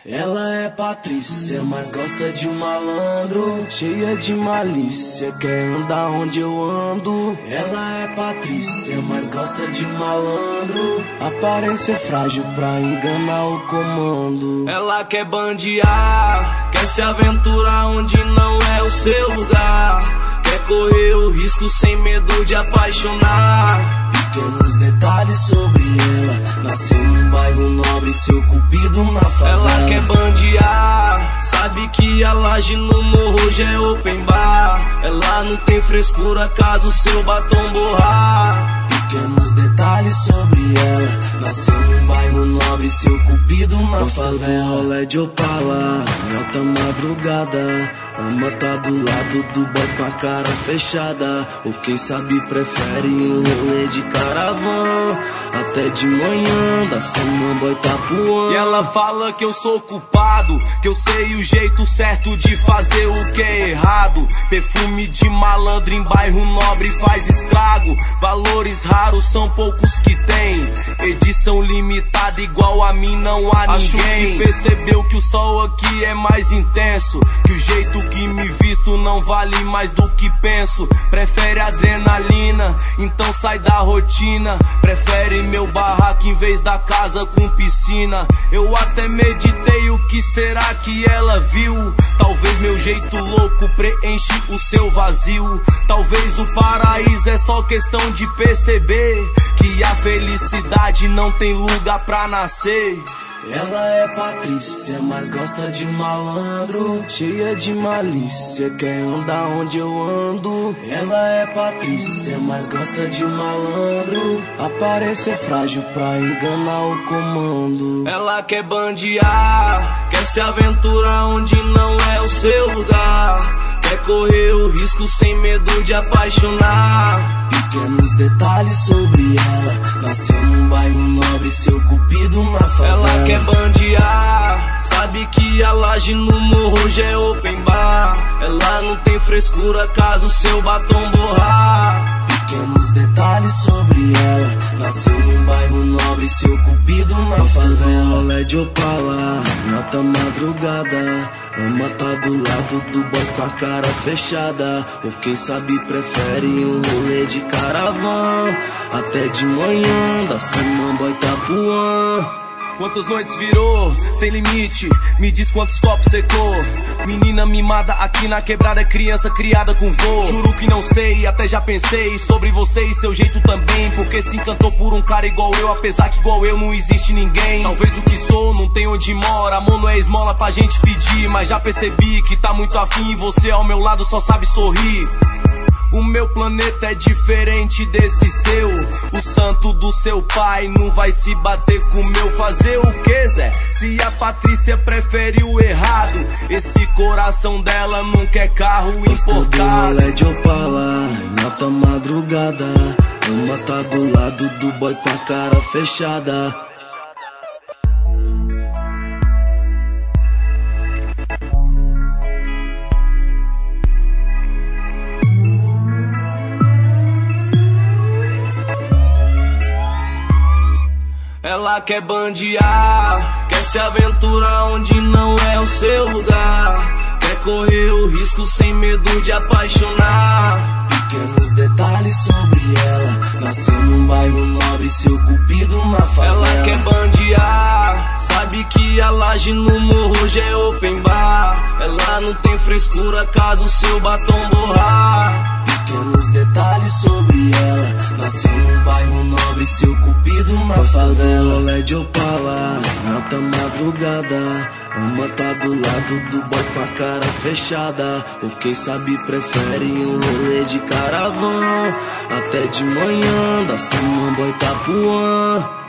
Ela é Patrícia, mas gosta de um malandro, cheia de malícia, quer andar onde eu ando. Ela é Patrícia, mas gosta de um malandro, aparência frágil pra enganar o comando. Ela quer bandear, quer se aventurar onde não é o seu lugar, quer correr o risco sem medo de apaixonar. Pequenos detalhes sobre ela, nasceu num bairro nobre, seu cupido na favela. Ela quer bandear, sabe que a laje no morro já é open bar. Ela não tem frescura caso seu batom borrar. Pequenos detalhes sobre ela, nasceu num bairro nobre, seu cupido na favela. Rolê de Opala, em alta madrugada, ama tá do lado do boy com a cara fechada. Ou quem sabe prefere um rolê de caravan, até de manhã da semana boy tá voando. E ela fala que eu sou culpado, que eu sei o jeito certo de fazer o que é errado. Perfume de malandro em bairro nobre faz estrago. Valores raros são poucos que tem, edição limitada igual a mim não há ninguém. Acho que percebeu que o sol aqui é mais intenso, que o jeito que me visto não vale mais do que penso. Prefere adrenalina, então sai da rotina. Prefere meu barraco em vez da casa com piscina. Eu até meditei o que será que ela viu. Talvez meu jeito louco preenche o seu vazio. Talvez o paraíso é só questão de perceber que a felicidade não tem lugar pra nascer. Ela é Patrícia, mas gosta de malandro, cheia de malícia, quer andar onde eu ando. Ela é Patrícia, mas gosta de malandro, aparência frágil pra enganar o comando. Ela quer bandear, quer se aventurar onde não é o seu lugar, quer correr o risco sem medo de apaixonar. Pequenos detalhes sobre ela, nasceu num bairro nobre, seu cupido na favela. Ela quer bandear, sabe que a laje no morro já é open bar. Ela não tem frescura caso seu batom borrar. Pequenos detalhes sobre ela, nasceu num bairro nobre, seu cupido na favela. Rolê de Opala, em alta madrugada, ama tá do lado do boy com a cara fechada. Ou quem sabe prefere um rolê de caravan, até de manhã da semana boy tá voando. Quantas noites virou, sem limite, me diz quantos copos secou. Menina mimada aqui na quebrada, é criança criada com vô. Juro que não sei, até já pensei sobre você e seu jeito também, porque se encantou por um cara igual eu, apesar que igual eu não existe ninguém. Talvez o que sou não tem onde mora, amor não é esmola pra gente pedir, mas já percebi que tá muito afim e você ao meu lado só sabe sorrir. O meu planeta é diferente desse seu, o santo do seu pai não vai se bater com o meu. Fazer o que, Zé? Se a Patrícia prefere o errado, esse coração dela não quer carro importado. Rolê de Opala, em alta madrugada, uma tá do lado do boy com a cara fechada. Ela quer bandear, quer se aventurar onde não é o seu lugar, quer correr o risco sem medo de apaixonar. Pequenos detalhes sobre ela, nasceu num bairro nobre, seu cupido na favela. Ela quer bandear, sabe que a laje no morro já é open bar. Ela não tem frescura caso seu batom borrar. Pequenos detalhes sobre ela, nasceu num bairro nobre, seu cupido na favela. Rolê de Opala, em alta madrugada, ama tá do lado do boy com a cara fechada. Ou quem sabe prefere um rolê de caravan, até de manhã da semana boy tá voando.